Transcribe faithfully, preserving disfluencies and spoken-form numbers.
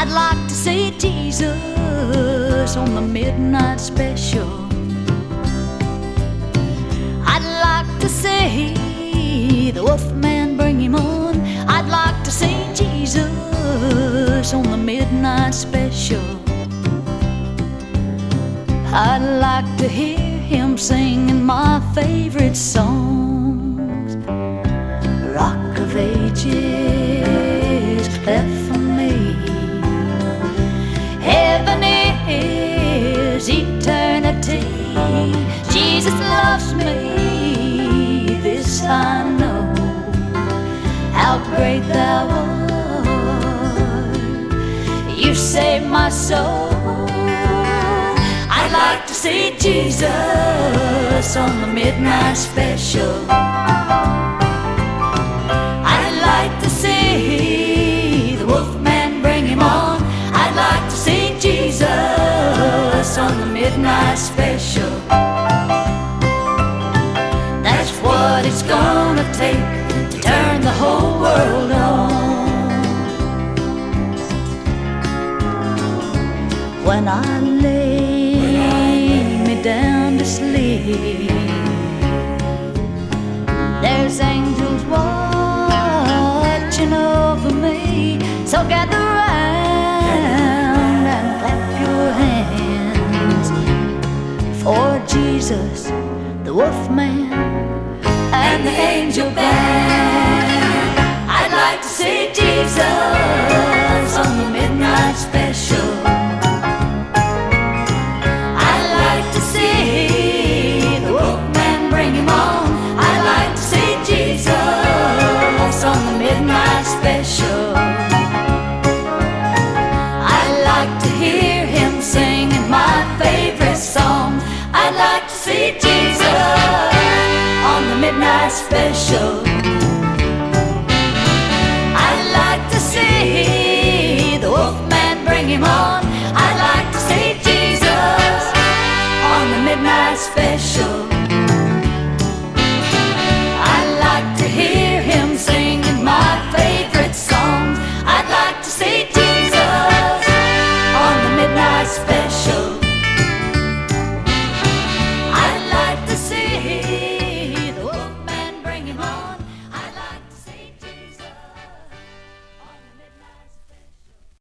I'd like to see Jesus on the midnight special. I'd like to see the Wolfman bring him on. I'd like to see Jesus on the midnight special. I'd like to hear him singing my favorite songs. Rock of Ages left for me. Heaven is eternity. Jesus loves me, this I know. How great thou art, you saved my soul. I'd like to see Jesus on the midnight special. I'd like to see the Wolfman bring him on. I'd like to see Jesus on the midnight special. That's what it's gonna take to turn the whole world on. When I lay down to sleep, there's angels watching over me. So gather round and clap your hands for Jesus, the Wolfman, and the angel band. I'd like to see Jesus on the midnight special. Special. I'd like to hear him singing my favorite song. I'd like to see Jesus on the midnight special. I'd like to see the Wolfman bring him on. I'd like to see Jesus on the midnight special. I'd like to hear him singing my favorite songs. I'd like to see Jesus on the midnight special.